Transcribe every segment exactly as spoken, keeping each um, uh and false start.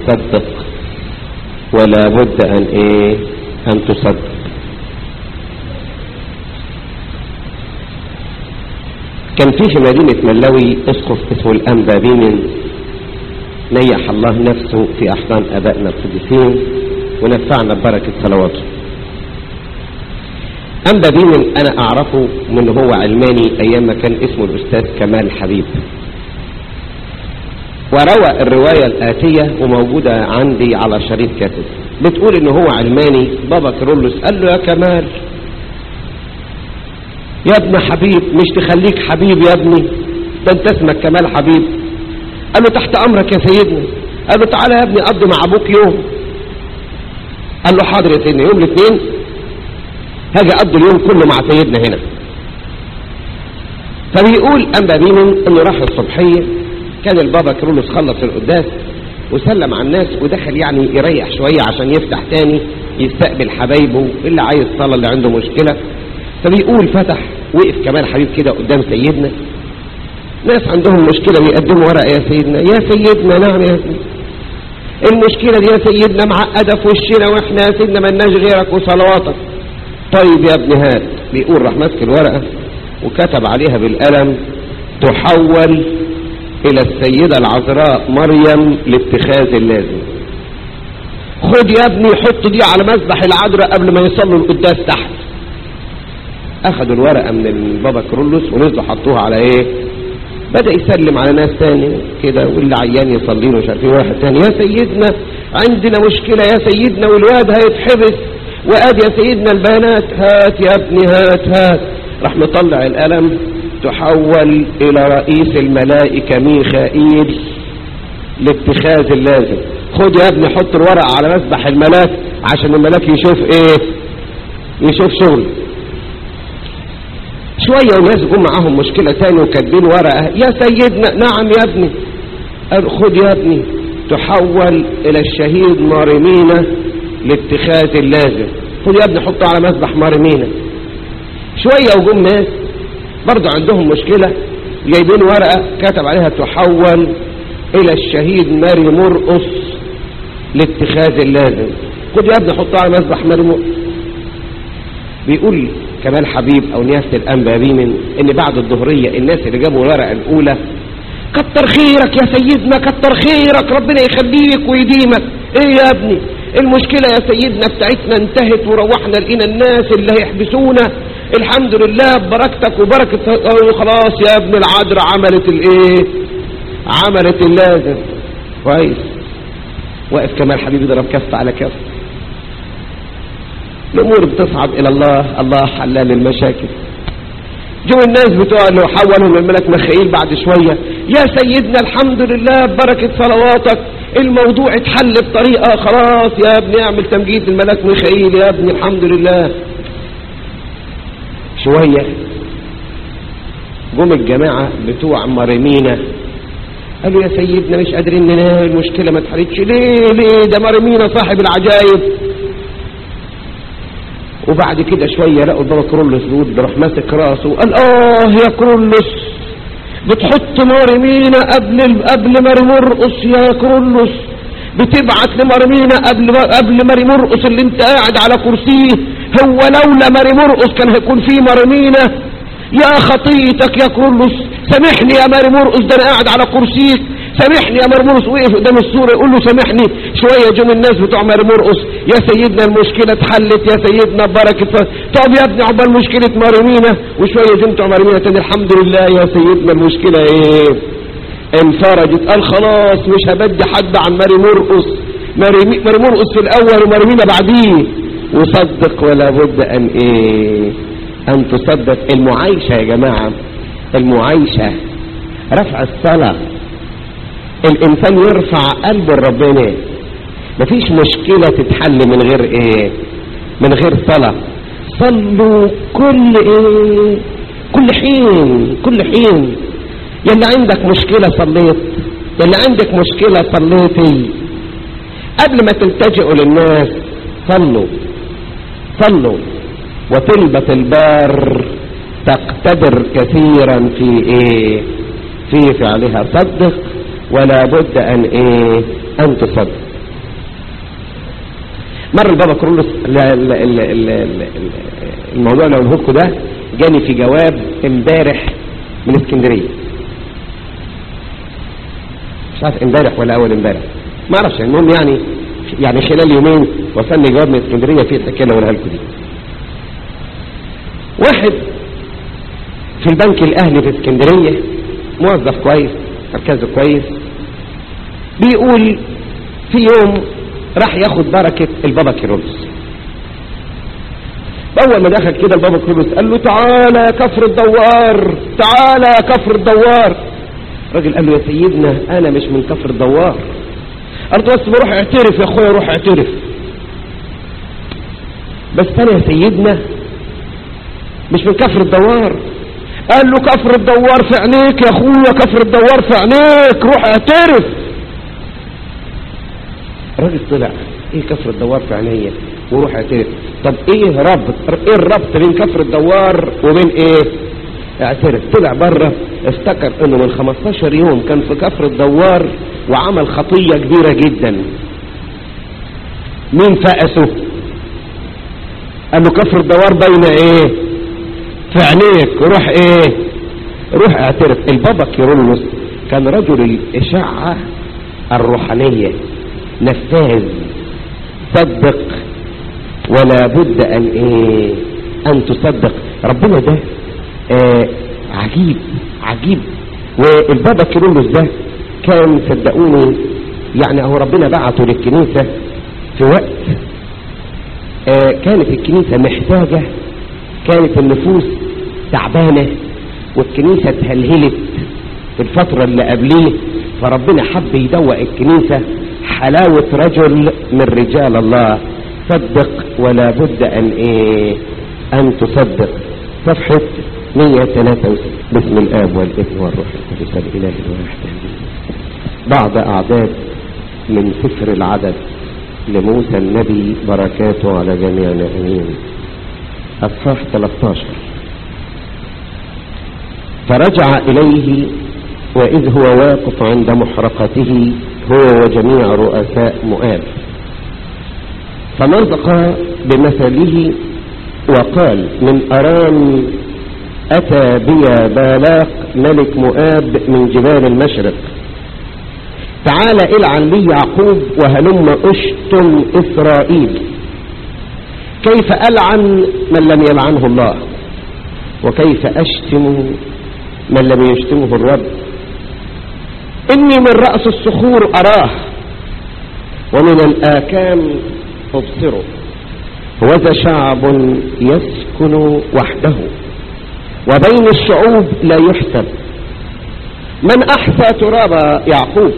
تصدق ولا بد ان ايه ان تصدق. كان فيه في مدينة ملوي اسقف اسمه الانبا بيمن، نيح الله نفسه في احضان ابائنا القديسين ونفعنا ببركة صلواته. انبا بيمن انا اعرفه من هو علماني ايام ما كان اسمه الاستاذ كمال حبيب، وروى الرواية الآتية وموجودة عندي على شريط كاسيت، بتقول انه هو علماني. بابا كيرلس قال له يا كمال يا ابن حبيب، مش تخليك حبيب يا ابني، ده انت اسمك كمال حبيب. قال له تحت امرك يا سيدنا. قال له تعالى يا ابني قضي مع ابوك يوم. قال له حاضر يا سيدنا، يوم الاثنين هاجي اقضي اليوم كله مع سيدنا هنا. فبيقول انبا بيمن انه راح الصبحيه، كان البابا كيرلس خلص القداس وسلم على الناس ودخل يعني يريح شويه عشان يفتح تاني يستقبل حبايبه اللي عايز صلاه اللي عنده مشكله. فبيقول فتح وقف كمال حبيب كده قدام سيدنا، ناس عندهم مشكله بيقدموا ورقه يا سيدنا. يا سيدنا نعم يا سيدنا، المشكله دي يا سيدنا معقده في وشنا واحنا يا سيدنا مالناش غيرك وصلواتك. طيب يا ابن هات. بيقول راح ماسك الورقه وكتب عليها بالقلم تحول الى السيدة العذراء مريم لاتخاذ اللازم. خد يا ابني حط دي على مذبح العذراء قبل ما يصلوا القداس تحت. اخدوا الورقة من البابا كيرلس ونزلوا حطوها على ايه، بدأ يسلم على ناس تاني كده، واللي عيان يصلي له مش عارفين. واحد تاني يا سيدنا عندنا مشكلة يا سيدنا والواد هيتحبس، وادي يا سيدنا البيانات. هات يا ابني هات هات. راح مطلع القلم تحول الى رئيس الملائكة ميخائيل لاتخاذ اللازم. خد يا ابني حط الورقة على مسبح الملاك عشان الملاك يشوف ايه، يشوف شغل. شوية وناس جم معاهم مشكلة تاني وكاتبين ورقة يا سيدنا. نعم يا ابني. خد يا ابني تحول الى الشهيد ماريمينا لاتخاذ اللازم. خد يا ابني حطه على مسبح ماريمينا. شوية وجم ناس برضو عندهم مشكلة جايبين ورقة كتب عليها تحول الى الشهيد ماري مرقس لاتخاذ اللازم. خد يا ابني حطها على مسبح ماري مرقس. بيقول كمال حبيب او نيافة الانبا بيمن ان بعد الظهرية الناس اللي جابوا الورقة الاولى كتر خيرك يا سيدنا كتر خيرك ربنا يخليك ويديمك. ايه يا ابني المشكلة يا سيدنا بتاعتنا انتهت وروحنا لقينا الناس اللي هيحبسونا الحمد لله ببركتك وبركة. خلاص يا ابن العذراء عملت الايه، عملت اللازم. كويس. واقف كمال حبيب يضرب كف على كف. الامور بتصعد الى الله، الله حلال المشاكل. جو الناس بتوع اللي حولهم الملك ميخائيل بعد شوية يا سيدنا الحمد لله ببركة صلواتك الموضوع اتحل بطريقة. خلاص يا ابني اعمل تمجيد الملك ميخائيل يا ابني الحمد لله. شوية جم الجماعة بتوع مريمينا قالوا يا سيدنا مش قادرين ننام المشكلة ما اتحلتش. ليه ليه ده مريمينا صاحب العجائب. وبعد كده شوية لقوا البابا كيرلس بيقول راح ماسك راسه وقال اه يا كيرلس بتحط مريمينا قبل قبل ماري مرقس يا كيرلس، بتبعت لمريمينا قبل قبل ماري مرقس اللي انت قاعد على كرسيه. هو لولا ماري مرقس كان هيكون فيه مريمينا. يا خطيتك يا كيرلس سامحني يا ماري مرقس ده انا قاعد على كرسيك. سامحني يا ماري مرقس. وقف قدام الصورة يقول له سامحني. شوية جم الناس بتوع ماري مرقس يا سيدنا المشكلة اتحلت يا سيدنا بركة. طب يا ابني عقبال مشكلة مريمينا. وشوية جم بتوع مريمينا تاني الحمد لله يا سيدنا المشكلة ايه انفرجت. قال خلاص مش هبدي حد عن ماري مرقس. ماري ماري مرقس في الاول ومريمينا بعديه. وصدق ولا بد ان ايه ان تصدق. المعايشة يا جماعة المعايشة رفع الصلاة. الانسان يرفع قلبه لربنا. مفيش مشكلة تتحل من غير ايه، من غير صلاة. صلوا كل ايه كل حين كل حين. يلي عندك مشكلة صليت، يلي عندك مشكلة صليتي. قبل ما تلتجئوا للناس صلوا صلوا. وطلبة البار تقتدر كثيرا في ايه في فعلها. صدق ولا بد ان ايه ان تصدق. مر البابا كرولوس، الموضوع اللي اقوله لكم ده جاني في جواب امبارح من اسكندريه، مش عارف امبارح ولا اول امبارح ما اعرفش، المهم يعني يعني خلال يومين وصلني جواب من اسكندريه فيه الحكايه اللي اقولها لكم دي. واحد في البنك الاهلي في اسكندريه موظف كويس مركزه كويس، بيقول في يوم راح ياخد بركه البابا كيرلس. اول ما دخل كده البابا كيرلس قال له تعالى يا كفر الدوار، تعالى يا كفر الدوار. الراجل قال له يا سيدنا انا مش من كفر الدوار. قال له بس بروح اعترف يا اخويا، روح اعترف. بس انا يا سيدنا مش من كفر الدوار. قال له كفر الدوار في عينيك يا اخويا، كفر الدوار في عينيك، روح اعترف. الراجل طلع ايه كفر الدوار في عينيا وروح اعترف؟ طب ايه ربط ايه الربط بين كفر الدوار وبين ايه اعترف؟ طلع بره افتكر انه من خمستاشر يوم كان في كفر الدوار وعمل خطية كبيرة جدا. مين فقسه؟ قال له كفر الدوار بين ايه في عينيك، روح ايه روح اعترف. البابا كيرلس كان رجل الاشعة الروحانية، نفاذ، صدق ولا بد ان ايه ان تصدق. ربنا ده آه عجيب عجيب. والبابا كيرلس ده كان صدقوني يعني هو ربنا بعته للكنيسة في وقت آه كانت الكنيسة محتاجة، كانت النفوس تعبانة والكنيسة تهلهلت في الفترة اللي قبليه، فربنا حب يدوق الكنيسة حلاوة رجل من رجال الله. صدق ولا بد ان ايه ان تصدق. صفحة مية وثلاثة وستين. بسم الاب والابن والروح القدس الاله الواحد. بعض اعداد من سفر العدد لموسى النبي بركاته على جميعنا امين. اصحاح ثلاثة عشر. فرجع اليه واذ هو واقف عند محرقته هو وجميع رؤساء مؤاب، فنطق بمثله وقال من أرام أتى بي بالاق ملك مؤاب من جبال المشرق، تعال العن لي يعقوب وهلم أشتم إسرائيل. كيف ألعن من لم يلعنه الله، وكيف أشتم من لم يشتمه الرب؟ إني من رأس الصخور أراه ومن الآكام أبصره. وذا شعب يسكن وحده وبين الشعوب لا يحسب. من أحسى تراب يعقوب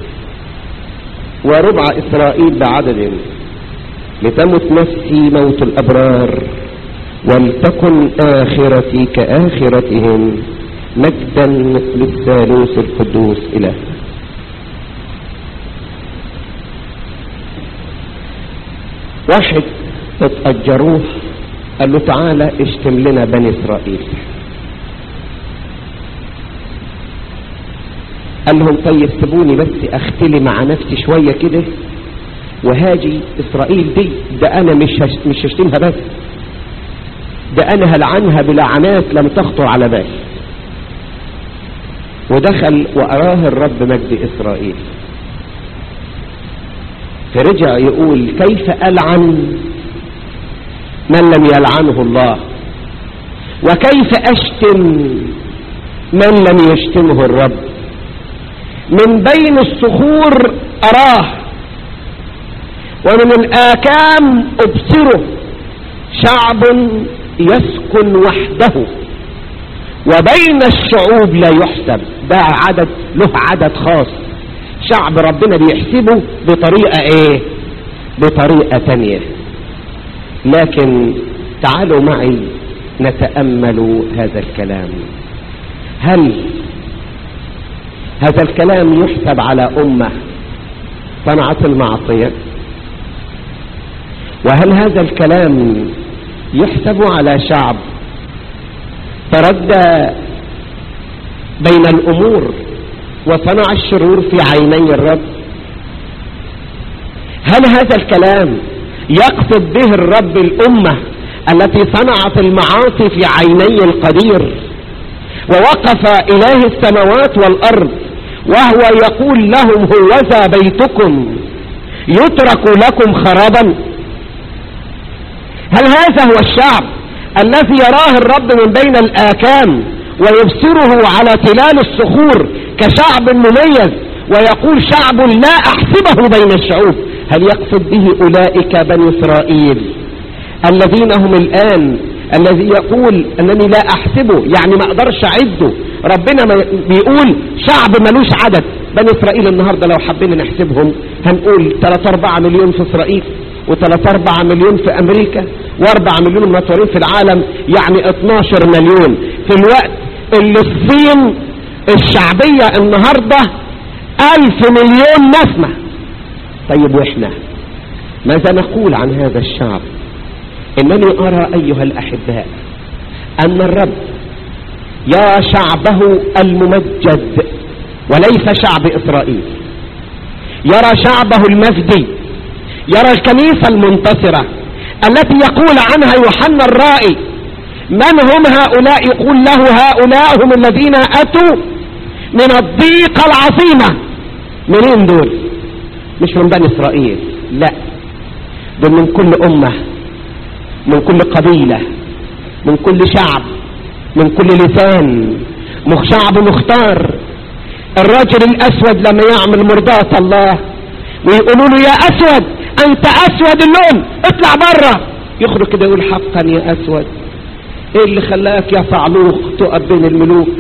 وربع إسرائيل بعدد، لتمت نفسي موت الأبرار ولتكن آخرتي كآخرتهم، مجدا للثالوث القدوس إله. واحد اتأجروه قال له تعالى اشتم لنا بني إسرائيل. قال لهم طيب سيبوني بس اختلي مع نفسي شوية كده وهاجي إسرائيل دي ده انا مش مش هشتمها بس، ده انا هلعنها بلعنات لم تخطر على بالي. ودخل وأراه الرب مجد إسرائيل، فرجع يقول كيف ألعن من لم يلعنه الله، وكيف أشتم من لم يشتمه الرب؟ من بين الصخور أراه ومن الآكام أبصره، شعب يسكن وحده وبين الشعوب لا يحسب. ده عدد له عدد خاص، شعب ربنا بيحسبه بطريقة ايه بطريقة تانية. لكن تعالوا معي نتأمل هذا الكلام. هل هذا الكلام يحسب على أمة صنعت المعصية؟ وهل هذا الكلام يحسب على شعب تردى بين الأمور وصنع الشرور في عيني الرب؟ هل هذا الكلام يقصد به الرب الأمة التي صنعت المعاصي في عيني القدير، ووقف إله السماوات والأرض وهو يقول لهم هوذا بيتكم يترك لكم خرابا. هل هذا هو الشعب الذي يراه الرب من بين الآكام ويبصره على تلال الصخور كشعب مميز ويقول شعب لا أحسبه بين الشعوب؟ هل يقصد به أولئك بني إسرائيل الذين هم الآن الذي يقول أنني لا أحسبه، يعني ما أقدرش أعده؟ ربنا ما بيقول شعب ملوش عدد. بني إسرائيل النهاردة لو حبينا نحسبهم هنقول ثلاثة أربعة مليون في إسرائيل، وثلاثة أربعة مليون في أمريكا، وأربعة مليون متورين في العالم، يعني اتناشر مليون، في الوقت اللي الصين الشعبية النهاردة ألف مليون نسمة. طيب وإحنا ماذا نقول عن هذا الشعب؟ إنني أرى أيها الأحباء أن الرب يرى شعبه الممجد وليس شعب إسرائيل، يرى شعبه المفدي، يرى الكنيسة المنتصرة التي يقول عنها يوحنا الرائي من هم هؤلاء؟ يقول له هؤلاء هم الذين أتوا من الضيقة العظيمة. منين دول؟ مش من بني إسرائيل، لا، دول من كل أمة، من كل قبيلة، من كل شعب، من كل لسان، شعب مختار. الرجل الأسود لما يعمل مرضاة الله ويقولوا له يا أسود أنت أسود اللون اطلع برا، يخرج كده يقول حقا يا أسود، ايه اللي خلاك يا صعلوق تقف بين الملوك؟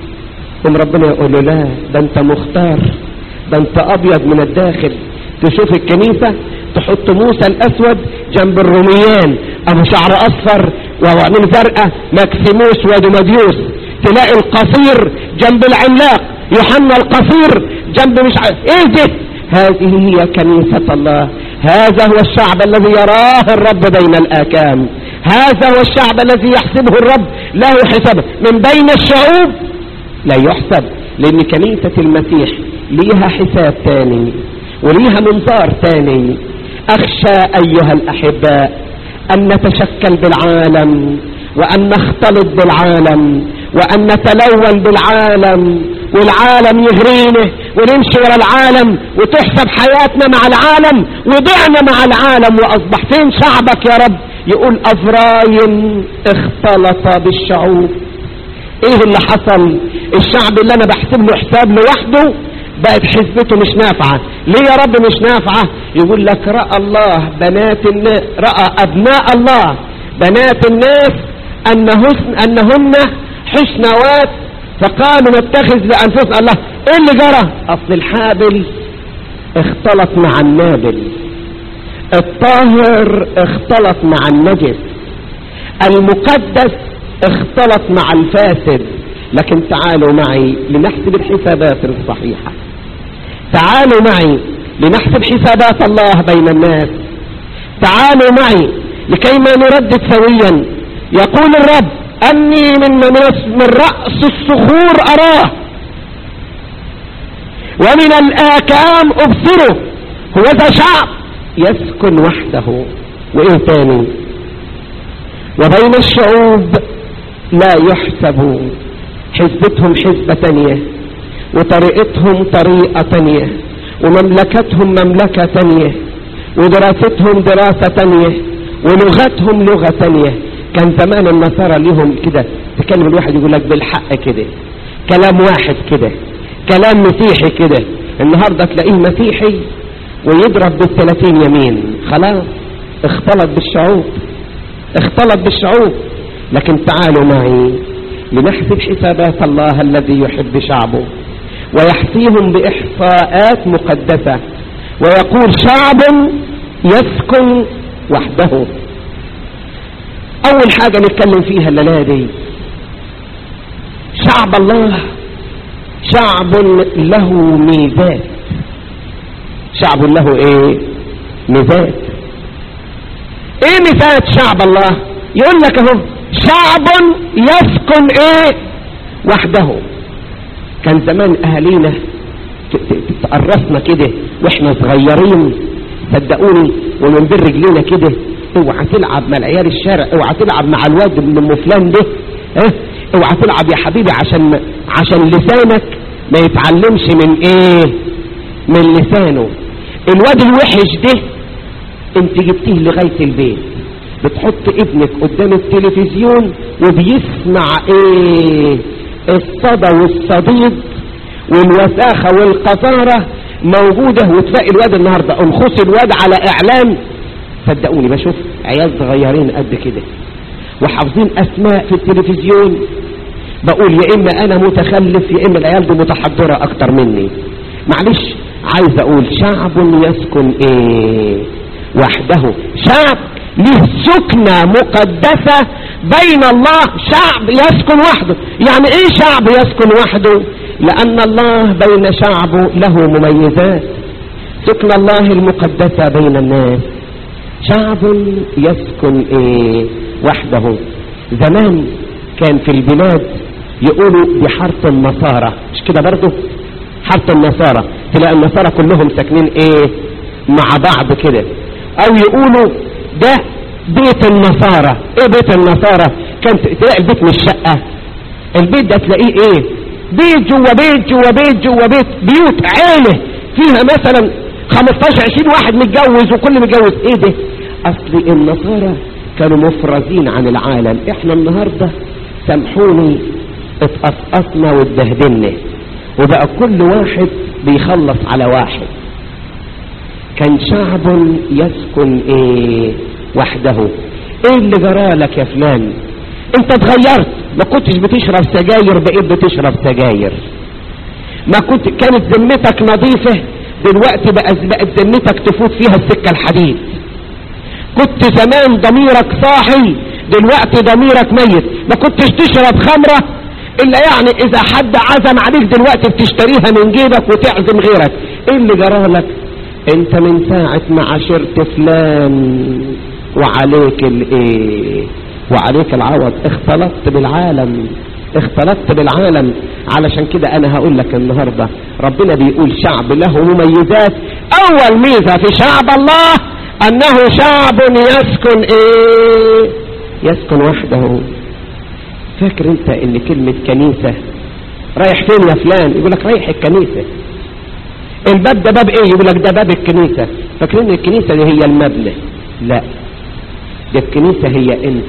ثم ربنا يقول له لا، ده انت مختار، ده انت أبيض من الداخل. تشوف الكنيسة تحط موسى الأسود جنب الروميان أبو شعر أصفر وعينين زرقاء مكسيموس ودوماديوس، تلاقي القصير جنب العملاق يوحنا القصير جنب مش عارف ايه ده. هذه هي كنيسة الله، هذا هو الشعب الذي يراه الرب بين الآكام، هذا هو الشعب الذي يحسبه الرب له حسابه من بين الشعوب لا يحسب، لأن كنيسة المسيح ليها حساب تاني وليها منظار تاني. أخشى أيها الأحباء أن نتشكل بالعالم وأن نختلط بالعالم وأن نتلون بالعالم والعالم يغرينا ونمشي ورا العالم وتحسب حياتنا مع العالم وضعنا مع العالم. وأصبح فين شعبك يا رب؟ يقول أفرايم اختلط بالشعوب. ايه اللي حصل؟ الشعب اللي انا بحسب له حساب لوحده بقت حسبته مش نافعة. ليه يا رب مش نافعة؟ يقول لك رأى الله بنات الناس، رأى أبناء الله بنات الناس أنهن, أنهن حسنوات فقالوا نتخذ لأنفسنا. الله ايه اللي جرى؟ أصل الحابل اختلط مع النابل، الطاهر اختلط مع النجس، المقدس اختلط مع الفاسد. لكن تعالوا معي لنحسب الحسابات الصحيحة، تعالوا معي لنحسب حسابات الله بين الناس، تعالوا معي لكي ما نردد سويا. يقول الرب أني من, من رأس الصخور أراه ومن الآكام أبصره. هو ذا شعب يسكن وحده. وإيه تاني؟ وبين الشعوب لا يحسبوا. حزبتهم حزبة تانية وطريقتهم طريقة تانية ومملكتهم مملكة تانية ودراستهم دراسة تانية ولغتهم لغة تانية. كان زمان النصارى لهم كده تكلم الواحد يقول لك بالحق كده، كلام واحد كده، كلام مسيحي كده. النهاردة تلاقيه مسيحي ويضرب بالثلاثين يمين، خلاص اختلط بالشعوب، اختلط بالشعوب. لكن تعالوا معي لنحسب حسابات الله الذي يحب شعبه ويحصيهم بإحصاءات مقدسة ويقول شعب يسكن وحده. أول حاجة نتكلم فيها الليلة دي شعب الله شعب له ميزات. شعب له ايه؟ ميزات. ايه ميزات شعب الله؟ يقول لك اهو شعب يسكن ايه؟ وحده. كان زمان اهالينا تقرصنا كده واحنا صغيرين صدقوني ومن بين رجلينا كده اوعى تلعب مع العيال الشارع، اوعى تلعب مع الواد من فلان ده، اه اوعى تلعب يا حبيبي عشان عشان لسانك ما يتعلمش من ايه؟ من لسانه. الواد الوحش ده انت جبتيه لغاية البيت، بتحط ابنك قدام التلفزيون وبيسمع ايه؟ الصدى والصديد والوساخة والقذارة موجودة، وتلاقي الواد النهاردة انخص الواد على اعلان. صدقوني بشوف عيال صغيرين قد كده وحافظين اسماء في التلفزيون، بقول يا اما انا متخلف يا اما العيال دي متحضرة اكتر مني. معلش عايز اقول شعب يسكن ايه؟ وحده. شعب له سكنة مقدسة بين الله، شعب يسكن وحده. يعني ايه شعب يسكن وحده؟ لان الله بين شعبه له مميزات. سكن الله المقدسة بين الناس. شعب يسكن ايه؟ وحده. زمان كان في البلاد يقولوا بحارة النصارى، مش كده برضو؟ حارة النصارى، تلاقي النصارى كلهم ساكنين ايه؟ مع بعض كده. او يقولوا ده بيت النصارى. ايه بيت النصارى؟ كان تلاقي البيت مش شقة، البيت ده تلاقيه ايه؟ بيت جوا بيت جوا بيت جوا بيت، بيوت عيلة فيها مثلا خمستاشر عشرين واحد متجوز وكل متجوز. ايه ده؟ اصل النصارى كانوا مفرزين عن العالم. احنا النهاردة سامحوني اتقصقصنا واتبهدلنا وبقى كل واحد بيخلص على واحد. كان شعب يسكن ايه؟ وحده. ايه اللي جرالك يا فلان؟ انت اتغيرت، ما كنتش بتشرب سجاير بقيت بتشرب سجاير. ما كنت كانت ذمتك نظيفة دلوقتي بقت ذمتك تفوت فيها السكة الحديد. كنت زمان ضميرك صاحي دلوقتي ضميرك ميت. ما كنتش تشرب خمرة الا يعني اذا حد عزم عليك دلوقتي بتشتريها من جيبك وتعزم غيرك. ايه اللي جرالك؟ انت من ساعة ما عشرت فلان وعليك الايه؟ وعليك العوض. اختلطت بالعالم، اختلطت بالعالم. علشان كده انا هقول لك النهاردة ربنا بيقول شعب له مميزات. اول ميزة في شعب الله انه شعب يسكن ايه؟ يسكن وحده. فاكر انت ان كلمة كنيسة؟ رايح فين يا فلان؟ يقول لك رايح الكنيسة. الباب ده باب ايه؟ يقول لك ده باب الكنيسة. فاكرين الكنيسة دي هي المبنى؟ لا، ده الكنيسة هي انت.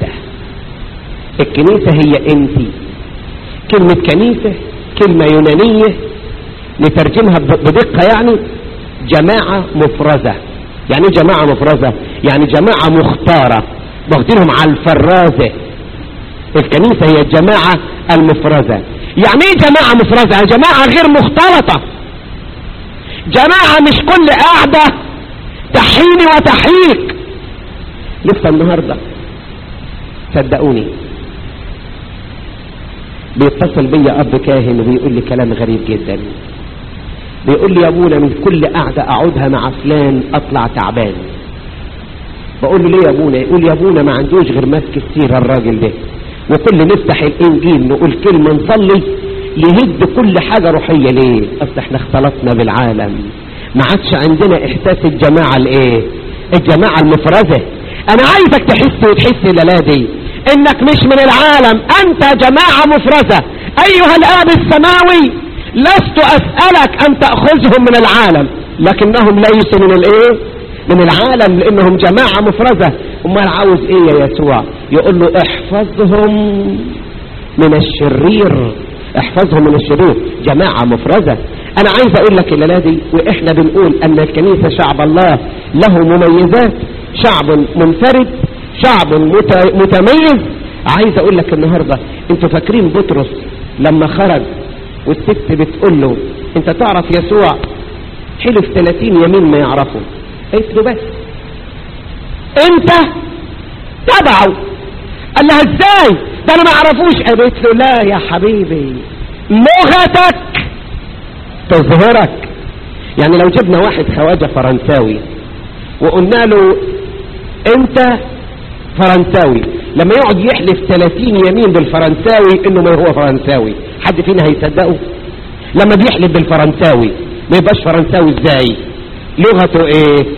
الكنيسة هي انت. كلمة كنيسة كلمة يونانية نترجمها بدقة، يعني جماعة مفرزة. يعني جماعة مفرزة يعني جماعة مختارة واخدينهم على الفرازة. الكنيسة هي الجماعة المفرزة. يعني ايه جماعة مفرزة؟ جماعة غير مختلطة، جماعة مش كل قاعدة تحيني وتحييك. لسه النهاردة صدقوني بيتصل بي اب كاهن وبيقول لي كلام غريب جدا. بيقول لي يا ابونا من كل قاعدة اقعدها مع فلان اطلع تعبان. بقول له ليه يا ابونا؟ يقول يا ابونا ما عندوش غير ماسك السيرة الراجل ده، وكل نفتح الانجيل نقول كلمة نصلي يهد كل حاجة روحية. ليه؟ اصل احنا اختلطنا بالعالم، ما عادش عندنا احساس الجماعة الايه؟ الجماعة المفرزة. انا عايزك تحس وتحس الليلة انك مش من العالم، انت جماعة مفرزة. ايها الاب السماوي لست اسألك ان تأخذهم من العالم، لكنهم ليسوا من الايه؟ من العالم، لانهم جماعة مفرزة. امال عاوز ايه يا يسوع؟ يقول له احفظهم من الشرير، احفظهم من الشرير. جماعة مفرزة. انا عايز اقول لك الليلة دي واحنا بنقول ان الكنيسة شعب الله له مميزات، شعب منفرد، شعب متميز. عايز اقول لك النهاردة انتوا فاكرين بطرس لما خرج والست بتقول له انت تعرف يسوع؟ حلف ثلاثين يمين ما يعرفه. قلت له بس انت تبعه. قال لها ازاي؟ ده انا ما اعرفوش. قالت له لا يا حبيبي، لغتك تظهرك. يعني لو جبنا واحد خواجة فرنساوي وقلنا له انت فرنساوي، لما يقعد يحلف ثلاثين يمين بالفرنساوي انه ما هو فرنساوي، حد فينا هيصدقه؟ لما بيحلف بالفرنساوي ما يبقاش فرنساوي ازاي؟ لغته ايه؟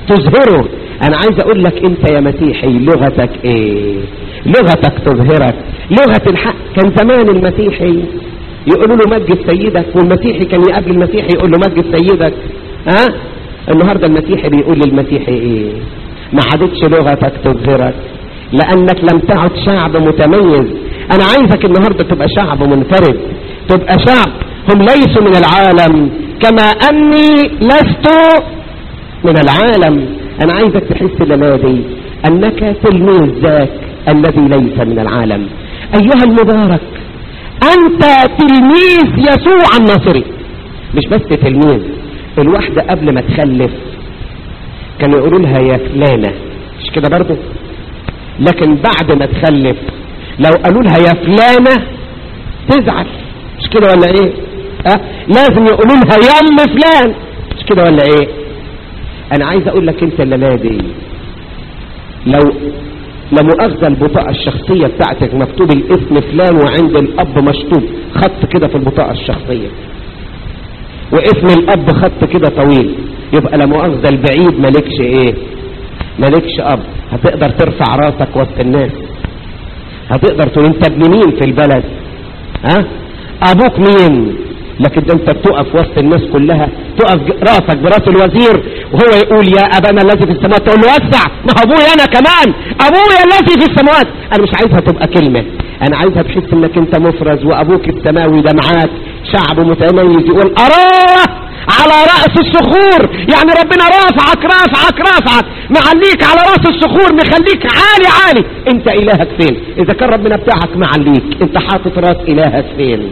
تظهره. انا عايز اقول لك انت يا مسيحي لغتك ايه؟ لغتك تظهرك، لغة الحق. كان زمان المسيحي يقولوا له مجد سيدك، والمسيحي كان يقابل المسيحي يقول له مجد سيدك. ها أه؟ النهارده المسيحي بيقول للمسيحي ايه؟ ما عادتش لغتك تظهرك، لانك لم تعد شعب متميز. انا عايزك النهارده تبقى شعب منفرد، تبقى شعب هم ليسوا من العالم كما اني لست من العالم. انا عايزك تحس لنادي انك تلميذ ذاك الذي ليس من العالم. ايها المبارك، انت تلميذ يسوع الناصري. مش بس تلميذ، الواحدة قبل ما تخلف كانوا يقولوا لها يا فلانة، مش كده برضو؟ لكن بعد ما تخلف لو قالوا لها يا فلانة تزعل، مش كده ولا ايه؟ أه؟ لازم يقولوا لها يا ام فلان، مش كده ولا ايه؟ انا عايز اقول لك انت الليلة دي لو لمؤاخذة البطاقة الشخصية بتاعتك مكتوب الاسم فلان وعند الاب مشطوب خط كده في البطاقة الشخصية، واسم الاب خط كده طويل، يبقى لمؤاخذة البعيد مالكش ايه؟ مالكش اب. هتقدر ترفع راسك وسط الناس؟ هتقدر تقول انت ابن مين في البلد؟ ها؟ ابوك مين؟ لكن ده انت بتقف وسط الناس كلها، تقف راسك براس الوزير وهو يقول يا ابانا الذي في السماوات، تقول له وسع، ما هو ابويا انا كمان، ابويا الذي في السماوات. انا مش عايزها تبقى كلمة، انا عايزها تحس انك انت مفرز وابوك السماوي ده معاك شعب متميز يقول اراه على رأس الصخور. يعني ربنا رافعك رافعك رافعك معليك على رأس الصخور، مخليك عالي عالي. انت الهك فين؟ اذا كان ربنا بتاعك معليك، انت حاطط راس الهك فين؟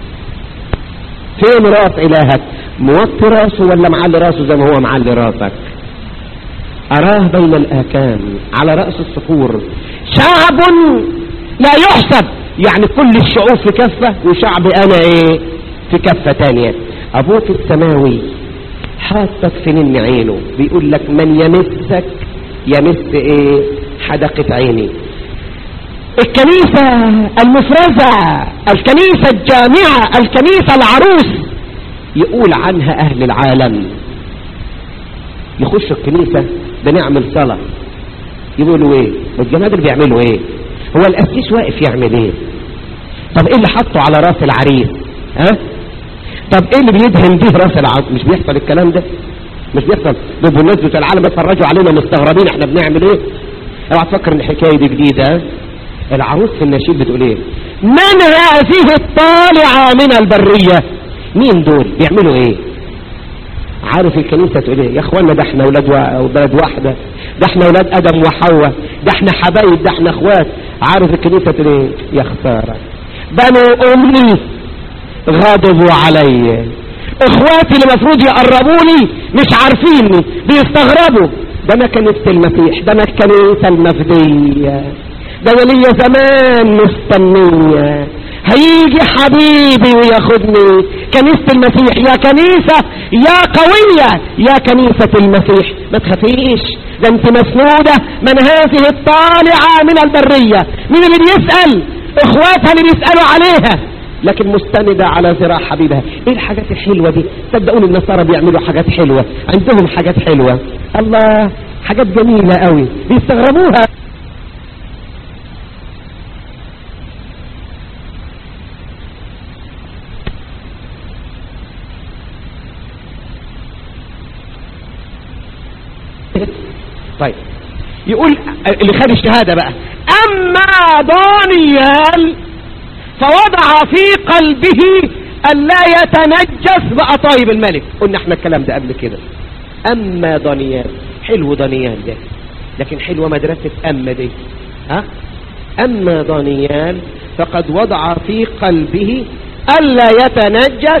فين راس الهك؟ موطي راسه ولا معلي راسه زي ما هو معلي راسك؟ اراه بين الاكام على رأس الصخور. شعب لا يحسب، يعني كل الشعوب في كفة وشعب انا ايه في كفة تانية. ابوك السماوي حاطك في نن عينه، بيقول لك من يمسك يمس ايه؟ حدقة عيني. الكنيسة المفرزة، الكنيسة الجامعة، الكنيسة العروس، يقول عنها اهل العالم يخش الكنيسة ده نعمل صلاة، يقولوا ايه؟ الجماعة اللي بيعملوا ايه؟ هو القسيس واقف يعمل ايه؟ طب ايه اللي حطه على راس العريس؟ ها؟ طب ايه اللي بيدهن به راس العروس؟ مش بيحصل الكلام ده؟ مش بيحصل؟ ده الناس بتوع العالم بيتفرجوا علينا مستغربين احنا بنعمل ايه؟ اوعى تفكر ان الحكايه دي جديده. العروس في النشيد بتقول ايه؟ من هذه الطالعه من البريه؟ مين دول؟ بيعملوا ايه؟ عارف الكنيسه تقول ايه؟ يا اخوانا ده احنا اولاد اولاد واحده، ده احنا اولاد ادم وحواء، ده احنا حبايب، ده احنا اخوات. عارف الكنيسه تقول ايه؟ يا خساره بنو امي غضبوا علي، اخواتي اللي المفروض يقربوني مش عارفيني، بيستغربوا. ده انا كنيسة المسيح، ده انا الكنيسة المفدية، ده انا ليا زمان مستنية هيجي حبيبي وياخدني. كنيسة المسيح، يا كنيسة يا قوية يا كنيسة المسيح، ما تخافيش، ده انت مسنودة من هذه الطالعة من البرية. مين اللي بيسأل؟ اخواتها اللي بيسألوا عليها، لكن مستندة على ذراع حبيبها. ايه الحاجات الحلوة دي؟ صدقوني النصارى بيعملوا حاجات حلوة، عندهم حاجات حلوة، الله، حاجات جميلة قوي بيستغربوها. طيب يقول اللي خد الشهادة بقى، اما دانيال فوضع في قلبه ألا يتنجس بأطايب الملك. قلنا احنا الكلام ده قبل كده. اما دانيال، حلو دانيال ده، لكن حلوة مدرسة اما دي. ها؟ اما دانيال فقد وضع في قلبه ألا يتنجس.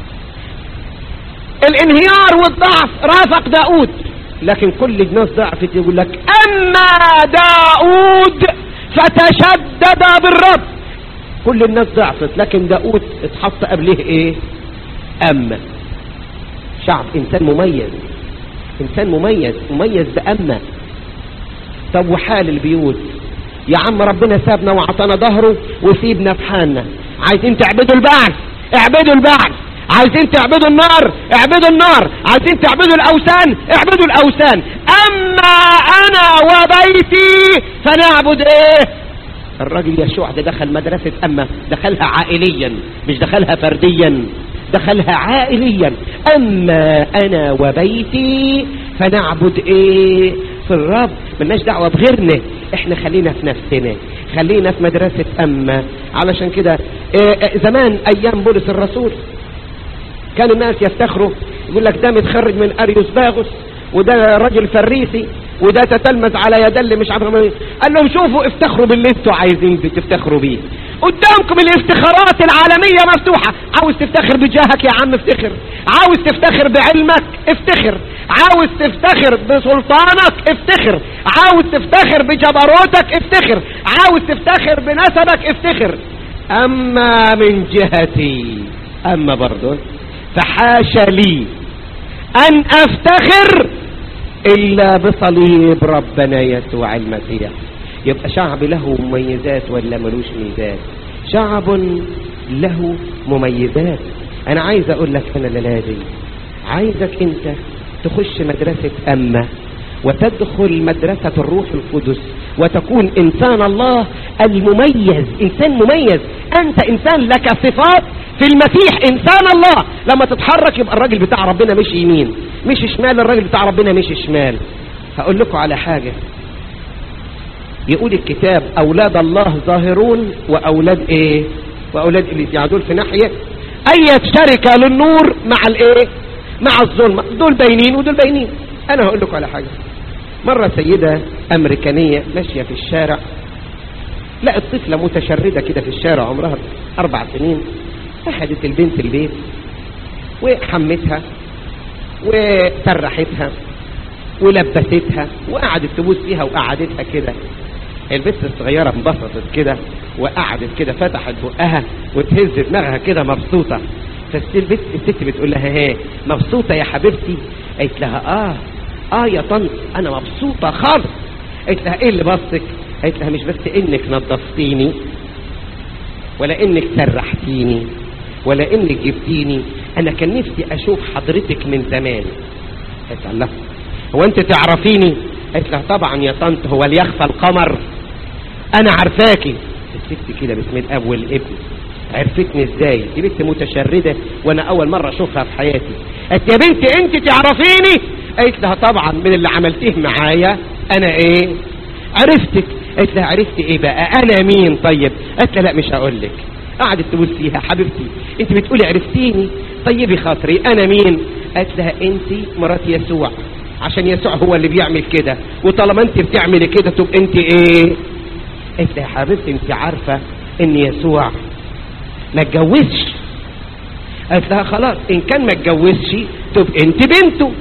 الانهيار والضعف رافق داود، لكن كل الناس ضعفت. يقول لك اما داود فتشدد بالرب. كل الناس ضعفت، لكن داود اتحط قبله ايه؟ اما. شعب انسان مميز، انسان مميز مميز بأما. طب وحال البيوت؟ يا عم ربنا سابنا وعطانا ظهره وسيبنا في حالنا. عايزين تعبدوا البعل اعبدوا البعل، عايزين تعبدوا النار اعبدوا النار، عايزين تعبدوا الاوثان اعبدوا الاوثان. اما انا وبيتي فنعبد ايه. الراجل يشوع ده دخل مدرسة اما، دخلها عائليا مش دخلها فرديا، دخلها عائليا. اما انا وبيتي فنعبد ايه في الرب، ملناش دعوة بغيرنا، احنا خلينا في نفسنا، خلينا في مدرسة اما. علشان كده إيه زمان ايام بولس الرسول كان الناس يفتخروا، يقول لك ده متخرج من اريوس باغوس، وده رجل فريسي، وده تتلمذ على يد اللي مش عارف. قال لهم شوفوا افتخروا باللي انتوا عايزين تفتخروا بيه، قدامكم الافتخارات العالمية مفتوحة. عاوز تفتخر بجاهك يا عم افتخر، عاوز تفتخر بعلمك افتخر، عاوز تفتخر بسلطانك افتخر، عاوز تفتخر بجبروتك افتخر، عاوز تفتخر بنسبك افتخر. اما من جهتي، اما برضو فحاشا لي ان افتخر الا بصليب ربنا يسوع المسيح. يبقى شعب له مميزات ولا ملوش ميزات؟ شعب له مميزات. انا عايز اقول لك انا للادي عايزك انت تخش مدرسة اما وتدخل مدرسة الروح القدس وتكون انسان الله المميز، انسان مميز. انت انسان لك صفات في المسيح، انسان الله. لما تتحرك يبقى الراجل بتاع ربنا مش يمين مش شمال، الراجل بتاع ربنا مش شمال. هقول لكم على حاجة، يقول الكتاب اولاد الله ظاهرون واولاد ايه، واولاد ابليس. يعني دول في ناحية اي شركة للنور مع الايه، مع الظلمة. دول باينين ودول باينين. انا هقول لكم على حاجة. مرة سيدة امريكانية ماشية في الشارع، لقت طفلة متشردة كده في الشارع عمرها اربع سنين. اخدت البنت البيت وحمتها وسرحتها ولبستها وقعدت تبوس فيها وقعدتها كده. البنت الصغيرة انبسطت كده وقعدت كده، فتحت بقها وتهز دماغها كده مبسوطة. فالبنت الست بتقول لها هي مبسوطة يا حبيبتي؟ قالت لها اه اه يا طنط انا مبسوطة خالص. قالت لها ايه اللي بصك؟ قالت لها مش بس انك نظفتيني ولا انك سرحتيني ولا انك جبتيني، انا كان نفسي اشوف حضرتك من زمان. قالت لها هو انت تعرفيني؟ قالت لها طبعا يا طنط، هو اللي يخفى القمر، انا عارفاكي. الست كده بسم الاب والابن عرفتني ازاي؟ دي بنت متشردة وانا اول مرة اشوفها في حياتي. قالت يا بنتي انت تعرفيني؟ قالت لها طبعا من اللي عملتيه معايا انا ايه عرفتك. قالت لها عرفت ايه بقى، انا مين طيب؟ قالت لها لا مش هقول لك. قعدت تبص فيها حبيبتي انت بتقولي عرفتيني، طيبي خاطري انا مين؟ قالت لها انت مرات يسوع، عشان يسوع هو اللي بيعمل كده، وطالما انت بتعملي كده تبقى انت ايه؟ قالت لها حبيبتي انت عارفة ان يسوع ما اتجوزش. قالت لها خلاص ان كان ما اتجوزش تبقى انت بنته.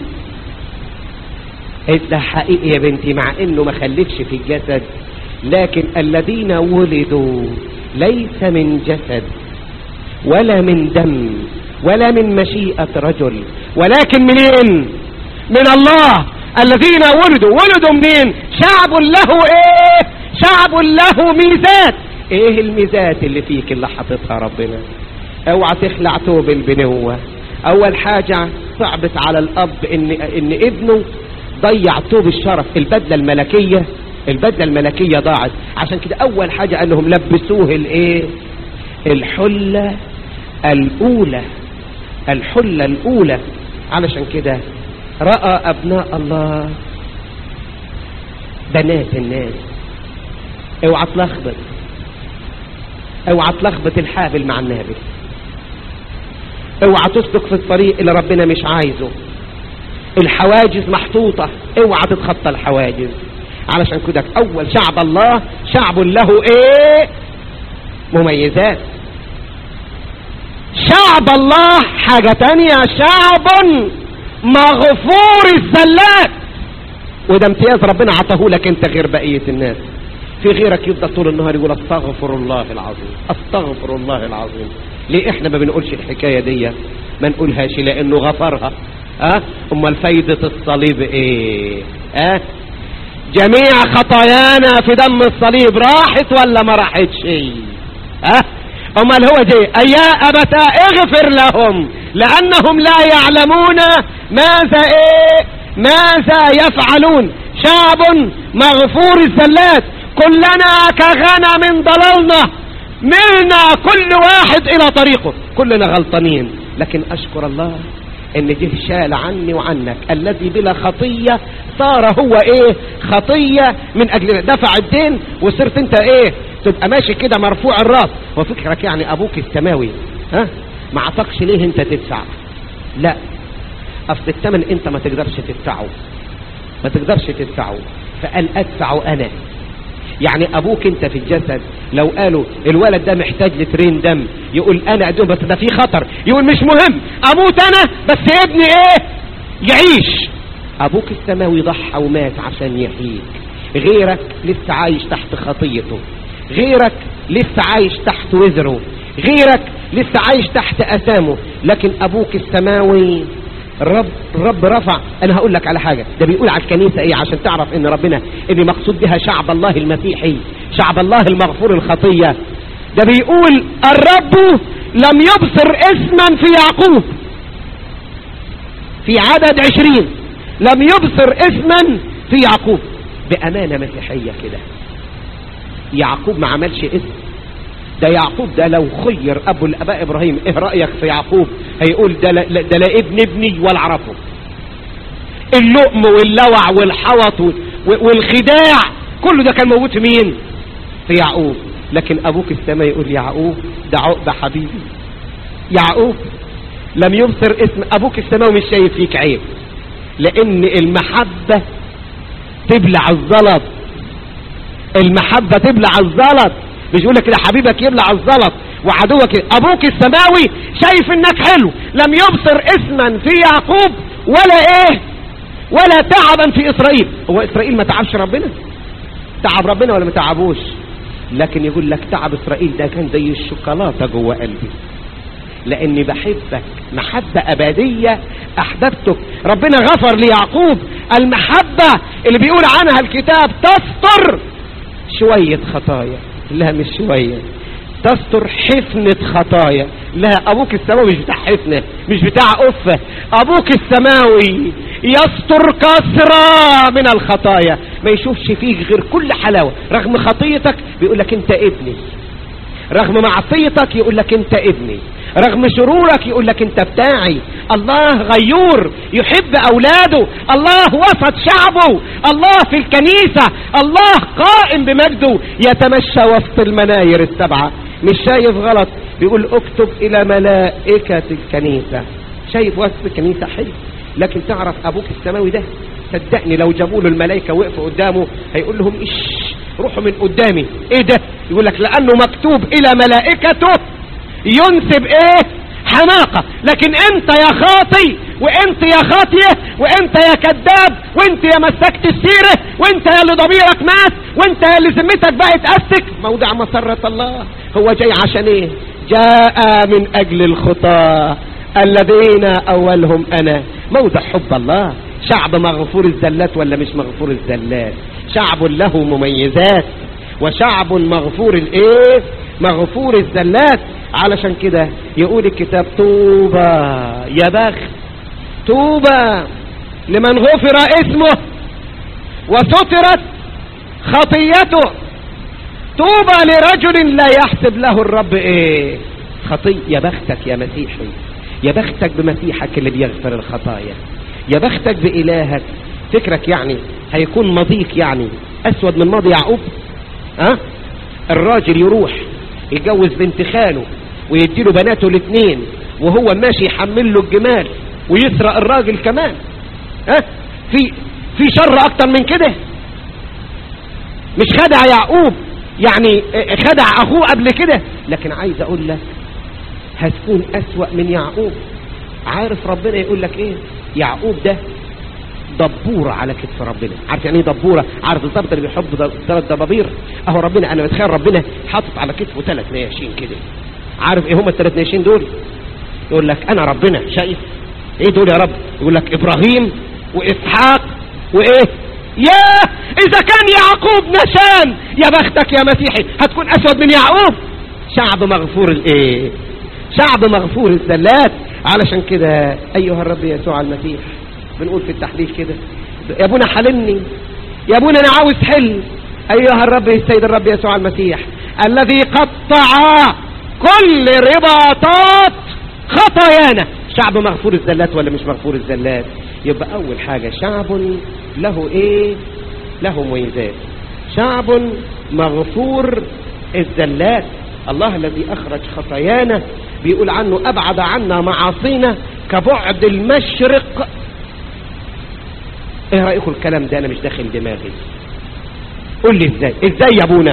قالت لها حقيقي يا بنتي مع انه ما خلفش في الجسد، لكن الذين ولدوا ليس من جسد ولا من دم ولا من مشيئة رجل، ولكن منين؟ من الله. الذين ولدوا ولدوا منين؟ شعب له ايه؟ شعب له ميزات. ايه الميزات اللي فيك اللي حاططها ربنا؟ اوعى تخلع توب البنوة. اول حاجة صعبت على الاب ان, إن ابنه ضيع توب الشرف، البدلة الملكية، البدلة الملكية ضاعت. عشان كده اول حاجة قال لهم لبسوه الايه؟ الحلة الاولى، الحلة الاولى. علشان كده رأى ابناء الله بنات الناس. اوعى تلخبط، اوعى تلخبط الحابل مع النابل، اوعى تسلك في الطريق اللي ربنا مش عايزه. الحواجز محطوطة، اوعى تتخطى الحواجز. علشان كده اول شعب الله شعب له ايه؟ مميزات. شعب الله حاجة تانية، شعب مغفور الزلات، وده امتياز ربنا عطاه لك انت غير بقية الناس. في غيرك يفضل طول النهار يقول استغفر الله العظيم استغفر الله العظيم. ليه احنا ما بنقولش الحكاية دي؟ ما نقولهاش لانه غفرها. اه امال فايدة الصليب ايه؟ اه جميع خطايانا في دم الصليب راحت ولا ما راحتش؟ اه امال هو جاي ايا ابتا اغفر لهم لانهم لا يعلمون ماذا ايه ماذا يفعلون. شعب مغفور الزلات، كلنا كغنم ضللنا، ملنا كل واحد الى طريقه، كلنا غلطانين، لكن اشكر الله ان جه شال عني وعنك الذي بلا خطية صار هو ايه خطية من اجلنا، دفع الدين وصرت انت ايه تبقى ماشي كده مرفوع الراس. وفكرك يعني ابوك السماوي ها ما عطاكش ليه انت تدفع؟ لا، اصل الثمن انت ما تقدرش تدفعه، ما تقدرش تدفعه، فقال ادفعه انا. يعني ابوك انت في الجسد لو قالوا الولد ده محتاج لترين دم يقول انا ادوم، بس ده في خطر، يقول مش مهم اموت انا بس ابني ايه يعيش. ابوك السماوي ضحى ومات عشان يحييك، غيرك لسه عايش تحت خطيته، غيرك لسه عايش تحت وزره، غيرك لسه عايش تحت اثامه، لكن ابوك السماوي الرب الرب رفع. انا هقول لك على حاجة، ده بيقول على الكنيسة ايه عشان تعرف ان ربنا اللي مقصود بها شعب الله المسيحي، شعب الله المغفور الخطية. ده بيقول الرب لم يبصر اسما في يعقوب، في عدد عشرين لم يبصر اسما في يعقوب. بأمانة مسيحية كده، يعقوب ما عملش اسم، ده يعقوب ده لو خير ابو الاباء ابراهيم ايه رأيك في يعقوب هيقول ده لا, ده لا ابن ابني ولا اعرفه. اللؤم واللوع والحوط والخداع كله ده كان موجود في مين؟ في يعقوب. لكن ابوك السماء يقول يعقوب ده عقبة حبيبي، يعقوب لم يبصر اسم. ابوك السماء مش شايف فيك عيب، لان المحبة تبلع الزلط، المحبة تبلع الزلط. مش يقول لك كده حبيبك يبلع الزلط وعدوك. ابوك السماوي شايف انك حلو، لم يبصر اسما في يعقوب ولا ايه ولا تعبا في اسرائيل. هو اسرائيل ما تعبش ربنا؟ تعب ربنا ولا ما تعبوش؟ لكن يقول لك تعب اسرائيل ده كان زي الشوكولاتة جوه قلبي، لاني بحبك محبة ابدية احببتك. ربنا غفر ليعقوب المحبة اللي بيقول عنها الكتاب تستر شوية خطايا، لا مش شوية، تستر حفنة خطايا. لا، ابوك السماوي مش بتاع حفنة، مش بتاع قفة. ابوك السماوي يستر كثرة من الخطايا، ما يشوفش فيك غير كل حلاوة. رغم خطيتك بيقول لك انت ابني، رغم معصيتك يقول لك انت ابني، رغم شرورك يقول لك انت بتاعي. الله غيور يحب اولاده، الله وسط شعبه، الله في الكنيسة، الله قائم بمجده يتمشى وسط المناير السبعة. مش شايف غلط، بيقول اكتب الى ملائكة الكنيسة. شايف وسط الكنيسة حلو، لكن تعرف ابوك السماوي ده صدقني لو جابوا له الملائكة وقفوا قدامه هيقول لهم ايش روحوا من قدامي. ايه ده؟ يقول لك لانه مكتوب الى ملائكته ينسب ايه حماقة. لكن انت يا خاطي وانت يا خاطية وانت يا كذاب وانت يا مسكت السيرة وانت يا اللي ضميرك مات وانت يا اللي ذمتك بقت أسك موضع مسرة الله. هو جاي عشان ايه؟ جاء من اجل الخطاة الذين اولهم انا. موضع حب الله. شعب مغفور الزلات ولا مش مغفور الزلات؟ شعب له مميزات وشعب مغفور الايه مغفور الزلات. علشان كده يقول الكتاب طوبى يا بخت، طوبى لمن غفر اسمه وسترت خطيته، طوبى لرجل لا يحسب له الرب ايه خطية. يا بختك يا مسيحي، يا بختك بمسيحك اللي بيغفر الخطايا، يا بختك بإلهك. فكرك يعني هيكون ماضيك يعني اسود من ماضي يعقوب؟ ها أه؟ الراجل يروح يجوز بنت خاله ويديله بناته الاثنين وهو ماشي يحمل له الجمال ويسرق الراجل كمان. ها أه؟ في في شر اكتر من كده؟ مش خدع يعقوب يعني خدع اخوه قبل كده، لكن عايز اقول لك هتكون اسوأ من يعقوب. عارف ربنا يقول لك ايه؟ يعقوب ده دبورة على كتف ربنا. عارف يعني ايه دبورة؟ عارف الضبط اللي بيحب ثلاث دبابير؟ اهو ربنا انا بتخيل ربنا حاطط على كتفه ثلاث نياشين كده. عارف ايه هم الثلاث نياشين دول؟ يقول لك انا ربنا شايف ايه دول يا رب؟ يقول لك ابراهيم واسحاق وايه؟ ياه اذا كان يعقوب نشان يا بختك يا مسيحي هتكون اسود من يعقوب. شعب مغفور الايه شعب مغفور الزلات. علشان كده ايها الرب يسوع المسيح بنقول في التحليل كده يا ابونا حللني يا ابونا انا عاوز حل. ايها الرب السيد الرب يسوع المسيح الذي قطع كل رباطات خطايانا. شعب مغفور الزلات ولا مش مغفور الزلات؟ يبقى اول حاجة شعب له ايه؟ له مميزات. شعب مغفور الزلات. الله الذي اخرج خطايانا بيقول عنه ابعد عنا معاصينا كبعد المشرق. ايه رأيكم الكلام ده؟ انا مش داخل دماغي. قول لي ازاي؟ ازاي يا ابونا؟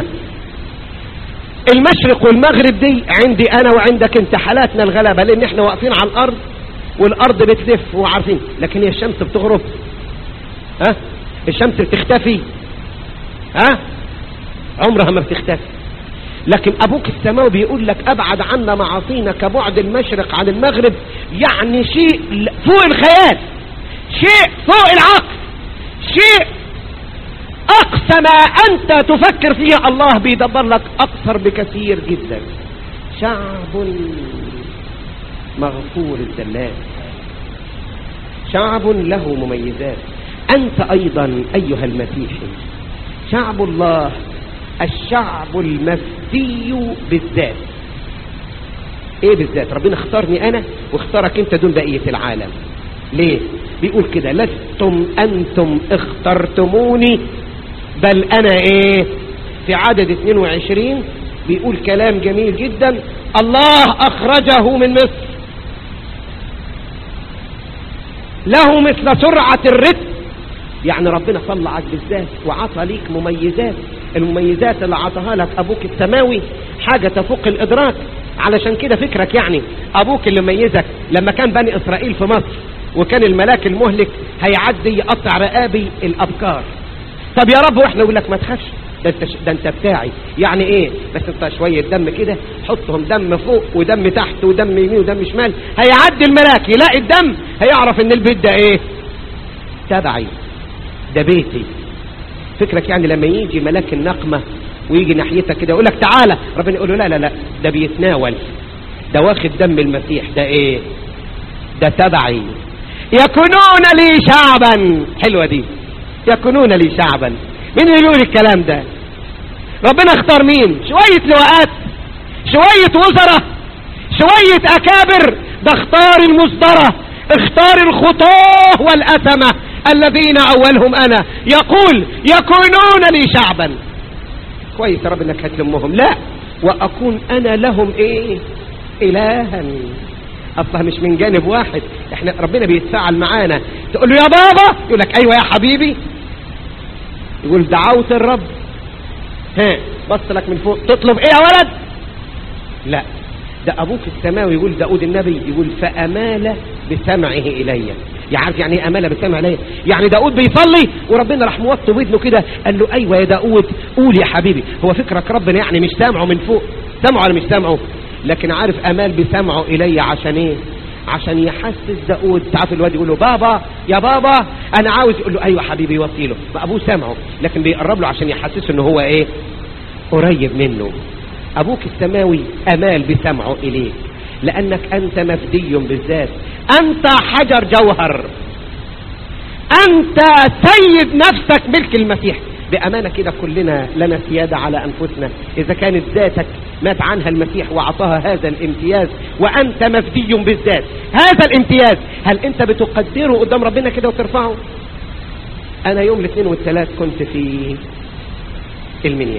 المشرق والمغرب دي عندي انا وعندك انت حالاتنا الغلبة، لان احنا واقفين على الارض والارض بتلف وعارفين، لكن هي الشمس بتغرب؟ ها؟ الشمس بتختفي؟ ها؟ عمرها ما بتختفي. لكن ابوك السماوي بيقول لك ابعد عنا معاصينا كبعد المشرق عن المغرب، يعني شيء فوق الخيال، شيء فوق العقل، شيء اقصى ما انت تفكر فيه الله بيدبر لك اكثر بكثير جدا. شعب مغفور الزلات، شعب له مميزات. انت ايضا ايها المسيحي شعب الله، الشعب المفدي بالذات. ايه بالذات؟ ربنا اختارني انا واختارك انت دون بقية العالم. ليه؟ بيقول كده لستم انتم اخترتموني بل انا ايه؟ في عدد اثنين وعشرين بيقول كلام جميل جدا. الله اخرجه من مصر له مثل سرعة الرتم. يعني ربنا طلعك بالذات وعطى ليك مميزات. المميزات اللي عطاها لك ابوك السماوي حاجة تفوق الادراك. علشان كده فكرك يعني ابوك اللي ميزك لما كان بني اسرائيل في مصر وكان الملاك المهلك هيعدي يقطع رقابي الابكار. طب يا رب واحنا نقول لك ما تخافش، ده انت ده انت بتاعي. يعني ايه؟ بس انت شويه دم كده حطهم دم فوق ودم تحت ودم يمين ودم شمال، هيعدي الملاك يلاقي الدم هيعرف ان البيت ده ايه؟ تبعي، ده بيتي. فكرك يعني لما يجي ملاك النقمه ويجي ناحيتك كده يقول لك تعالى، ربنا يقول له لا لا لا ده بيتناول، ده واخد دم المسيح، ده ايه؟ ده تبعي. يكونون لي شعبا. حلوه دي، يكونون لي شعبا. مين اللي يقول الكلام ده؟ ربنا اختار مين؟ شوية لواءات، شوية وزراء، شوية اكابر؟ ده اختار المصدرة، اختار الخطاه والأثمة الذين اولهم انا. يقول يكونون لي شعبا. كويس يا رب انك هتلمهم. لا، واكون انا لهم ايه؟ الها. اصلا مش من جانب واحد، احنا ربنا بيتفاعل معانا. تقول له يا بابا يقول لك ايوه يا حبيبي. يقول دعوت الرب، ها بص لك من فوق تطلب ايه يا ولد؟ لا، ده ابوك السماوي يقول داود النبي يقول فامال بسمعه الي. يعرف يعني ايه امال بسمعه الي؟ يعني داود بيصلي وربنا راح موطي ودنه كده قال له ايوه يا داود قول يا حبيبي. هو فكرك ربنا يعني مش سامعه من فوق؟ سامعه ولا مش سامعه؟ لكن عارف امال بسمعه الي عشان ايه؟ عشان يحسس داود. تعرف الواد يقول له بابا يا بابا انا عاوز، يقول له ايوه حبيبي يوصي له. ما ابوه سامعه لكن بيقرب له عشان يحسسه ان هو ايه؟ قريب منه. ابوك السماوي امال بسمعه اليك لانك انت مفدي بالذات. انت حجر جوهر، انت سيد نفسك ملك المسيح. بامانه كده كلنا لنا سياده على انفسنا. اذا كانت ذاتك مات عنها المسيح واعطاها هذا الامتياز وانت مفدي بالذات، هذا الامتياز هل انت بتقدره قدام ربنا كده وترفعه؟ انا يوم الاثنين والثلاث كنت في المنيا،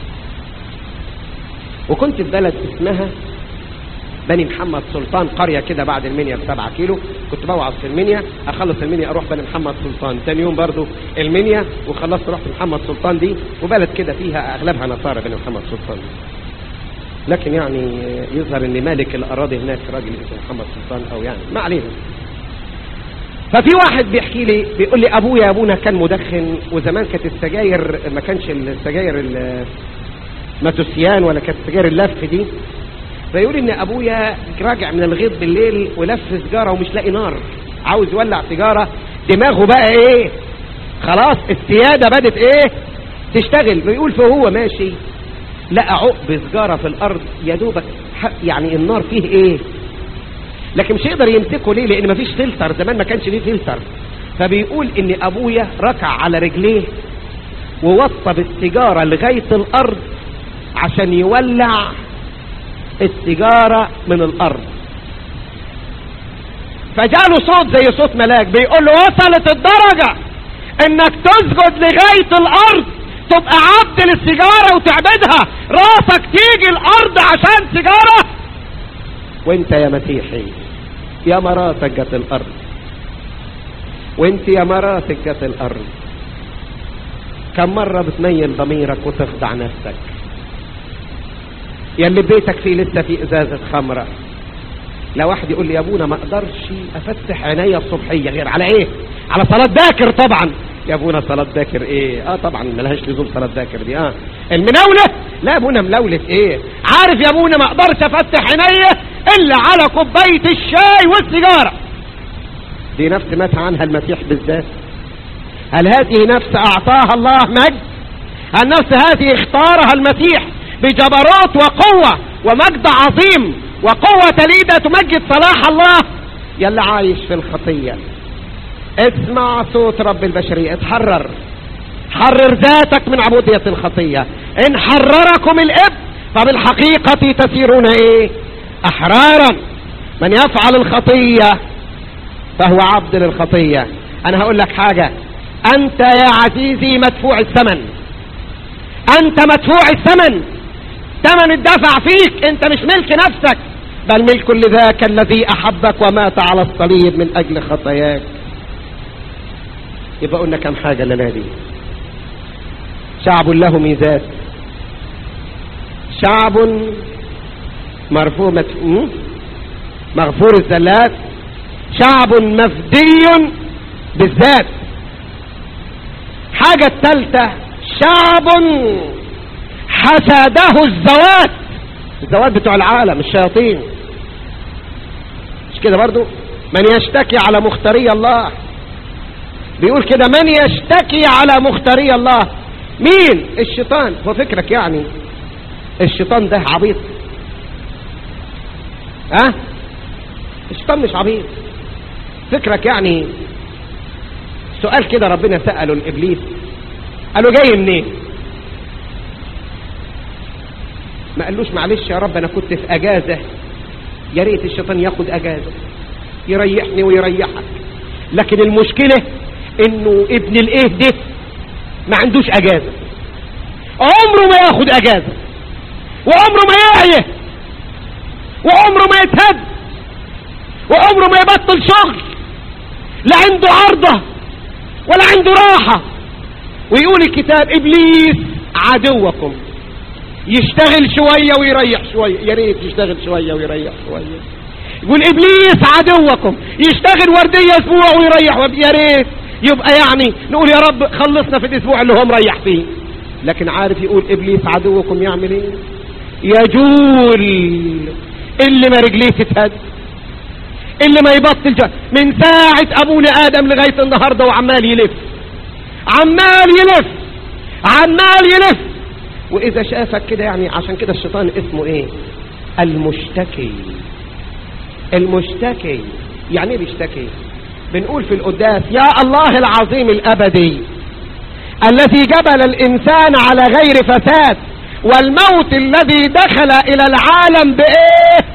وكنت في بلد اسمها بني محمد سلطان، قرية كده بعد المنيا بسبعة كيلو. كنت بوعظ في المنيا، اخلص المنيا اروح بني محمد سلطان، تاني يوم برضو المنيا وخلصت رحت محمد سلطان دي، وبلد كده فيها اغلبها نصارى بني محمد سلطان. لكن يعني يظهر ان مالك الاراضي هناك راجل اسمه محمد سلطان او يعني ما علينا. ففي واحد بيحكي لي بيقول لي ابويا ابونا كان مدخن، وزمان كانت السجاير ما كانش السجاير الماتوسيان ولا كانت السجاير اللف دي. فيقول ان ابويا راجع من الغيط بالليل ولف سجاره ومش لاقي نار، عاوز يولع سجاره، دماغه بقى ايه؟ خلاص السياده بدت ايه؟ تشتغل. بيقول فهو ماشي لقى عقب سجاره في الارض يا دوبك يعني النار فيه ايه؟ لكن مش يقدر يمسكه. ليه؟ لان مفيش فلتر، زمان ما كانش فيه فلتر. فبيقول ان ابويا ركع على رجليه ووصب السيجارة لغاية الارض عشان يولع السيجارة من الارض. فجاله صوت زي صوت ملاك بيقول له وصلت الدرجة انك تسجد لغاية الارض، تبقى عبد للسيجارة وتعبدها، راسك تيجي الارض عشان سيجارة؟ وانت يا مسيحي يا مراتك جت الارض، وانت يا مراتك جت الارض. كم مرة بتميل ضميرك وتخضع نفسك؟ يا اللي بيتك فيه لسه في ازازة خمرة، لا واحد يقول لي يا ابونا ما اقدرش افتح عينيا الصبحية غير على ايه؟ على صلاة باكر. طبعا يا ابونا صلاة باكر ايه؟ اه طبعا ملهاش لزوم صلاة باكر دي. اه المناولة؟ لا يا ابونا مناولة ايه؟ عارف يا ابونا ما اقدرش افتح عينيا الا على كوباية الشاي والسيجارة. دي نفس مات عنها المسيح بالذات. هل هذه نفس اعطاها الله مجد؟ هل نفس هذه اختارها المسيح بجبروت وقوة ومجد عظيم وقوة تليدة تمجد صلاح الله؟ يلا عايش في الخطية اسمع صوت رب البشرية، اتحرر، حرر ذاتك من عبودية الخطية. ان حرركم الاب فبالحقيقة تسيرون ايه؟ احرارا. من يفعل الخطية فهو عبد للخطية. انا هقول لك حاجة، انت يا عزيزي مدفوع الثمن، انت مدفوع الثمن، ثمن الدفع فيك، انت مش ملك نفسك بل ملك لذاك الذي احبك ومات على الصليب من اجل خطاياك. يبقى قلنا كم حاجة لنا دي. شعب له ميزات، شعب مرفوع مغفور الزلات، شعب مفدي بالذات. حاجة الثالثة شعب حسده الزوات، الزوات بتوع العالم الشياطين. مش كده برضو؟ من يشتكي على مختاري الله، بيقول كده من يشتكي على مختاري الله. مين؟ الشيطان. هو فكرك يعني الشيطان ده عبيط؟ ها أه؟ الشيطان مش عبيط. فكرك يعني سؤال كده ربنا سأله لإبليس، قالوا جاي منين؟ ما قالوش معلش يا رب انا كنت في اجازة. يا ريت الشيطان ياخد اجازة يريحني ويريحك، لكن المشكلة انه ابن الايه ده ما عندوش اجازة، عمره ما ياخد اجازة، وعمره ما يعيه، وعمره ما يتهد، وعمره ما يبطل شغل، لا عنده عرضة ولا عنده راحة. ويقول الكتاب ابليس عدوكم، يشتغل شوية ويريح شوية. يا ريت يشتغل شوية ويريح شوية. يقول ابليس عدوكم، يشتغل وردية اسبوع ويريح. يا ريت يبقى يعني نقول يا رب خلصنا في الاسبوع اللي هو مريح فيه. لكن عارف يقول ابليس عدوكم يعمل ايه؟ يجول اللي ما رجليه تتهد، اللي ما يبطل جا. من ساعة ابونا ادم لغاية النهاردة وعمال يلف، عمال يلف، عمال يلف. واذا شافك كده يعني، عشان كده الشيطان اسمه ايه؟ المشتكي. المشتكي يعني ايه بيشتكي؟ بنقول في القداس يا الله العظيم الابدي الذي جبل الانسان على غير فساد، والموت الذي دخل الى العالم بايه؟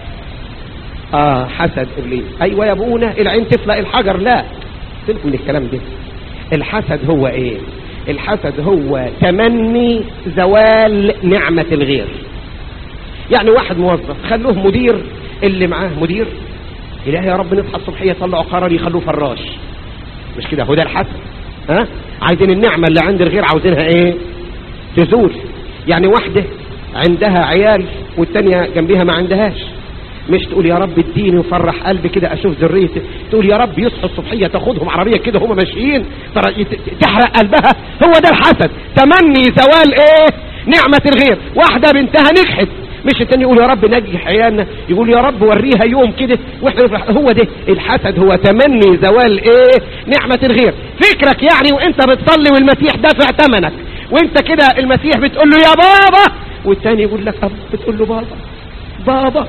اه حسد ابليس. ايوه يا ابونا العين تفلق الحجر. لا سيبكم من الكلام ده. الحسد هو ايه؟ الحسد هو تمني زوال نعمة الغير. يعني واحد موظف خلوه مدير، اللي معاه مدير إلهي يا رب نصحى الصبحية يطلعوا قرار يخلوه فراش. مش كده؟ هو ده الحسد. ها عايزين النعمة اللي عند الغير عاوزينها ايه؟ تزول. يعني واحدة عندها عيال والتانية جنبها ما عندهاش، مش تقول يا رب اديني وفرح قلبي كده اشوف ذريتي، تقول يا رب يصحوا الصبحيه تاخدهم عربيه كده هم ماشيين تحرق قلبها. هو ده الحسد، تمني زوال ايه؟ نعمه الغير. واحده بنتها نجحت، مش التاني يقول يا رب نجح عيالنا، يقول يا رب وريها يوم كده واحنا نفرح. هو ده الحسد، هو تمني زوال ايه؟ نعمه الغير. فكرك يعني وانت بتصلي والمسيح دافع ثمنك، وانت كده المسيح بتقول له يا بابا، والتاني يقول لك اب، بتقول له بابا بابا.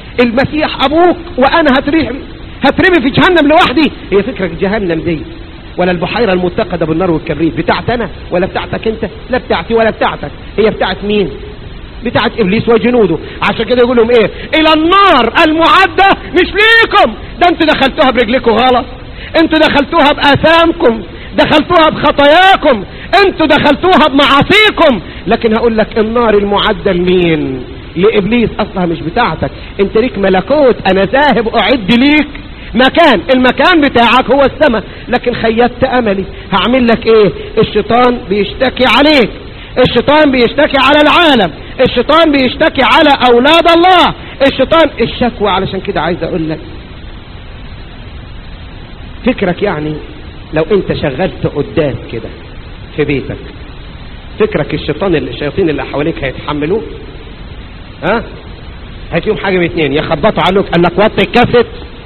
المسيح ابوك وانا هترمي هترمي في جهنم لوحدي. هي فكرك جهنم دي ولا البحيرة المتقدة بالنار والكبريت بتاعت انا ولا بتاعتك انت؟ لا بتاعتي ولا بتاعتك، هي بتاعت مين؟ بتاعت ابليس وجنوده. عشان كده يقول لهم ايه؟ الى النار المعدة مش ليكم، ده انتوا دخلتوها برجلكم غلط، انتوا دخلتوها باثامكم، دخلتوها بخطاياكم، انتوا دخلتوها بمعاصيكم. لكن هقول لك النار المعدة لمين؟ لابليس، اصلها مش بتاعتك، انت ليك ملكوت، انا ذاهب اعد ليك مكان، المكان بتاعك هو السماء. لكن خيبت املي، هعمل لك ايه؟ الشيطان بيشتكي عليك، الشيطان بيشتكي على العالم، الشيطان بيشتكي على اولاد الله، الشيطان الشكوى. علشان كده عايز اقول لك فكرك يعني لو انت شغلت قداس كده في بيتك، فكرك الشيطان الشياطين اللي حواليك هيتحملوه؟ ها؟ هتيهم حاجة من اتنين، يخبطوا عليك قال لك وطي الكاسيت،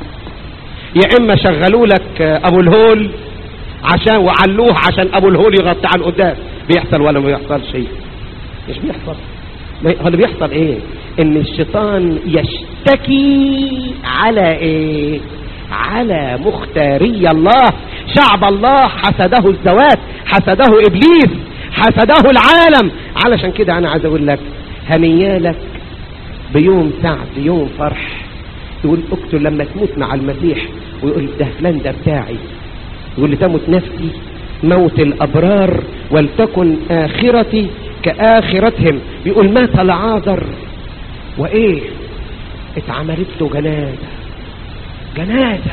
يا اما شغلوا لك ابو الهول عشان وعلوه عشان ابو الهول يغطي على القداس. بيحصل ولا ما بيحصل شيء؟ مش بيحصل. هو اللي بيحصل ايه؟ ان الشيطان يشتكي على ايه؟ على مختاري الله، شعب الله حسده الذوات، حسده ابليس، حسده العالم. علشان كده انا عايز اقول لك هنيالك بيوم سعد، يوم فرح. يقول اقتل لما تموت مع المسيح، ويقول ده فلان ده بتاعي، يقول لي تموت نفسي موت الابرار ولتكن اخرتي كاخرتهم. بيقول مات العاذر وايه؟ اتعملت له جنازه، جنازه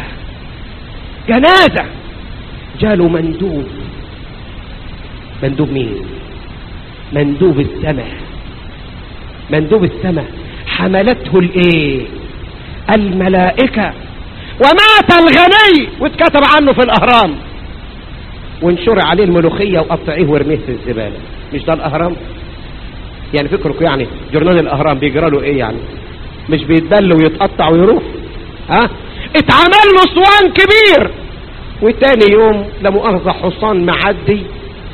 جنازه جاله مندوب. مندوب مين؟ مندوب السماء، مندوب السماء حملته الايه؟ الملائكة. ومات الغني واتكتب عنه في الاهرام، وانشر عليه الملوخية وقطعيه وارميه في الزبالة. مش ده الاهرام؟ يعني فكركم يعني جورنال الاهرام بيجرى له ايه يعني؟ مش بيتبل ويتقطع ويروح؟ ها؟ اتعمل له صوان كبير، وتاني يوم لا مؤاخذة حصان معدي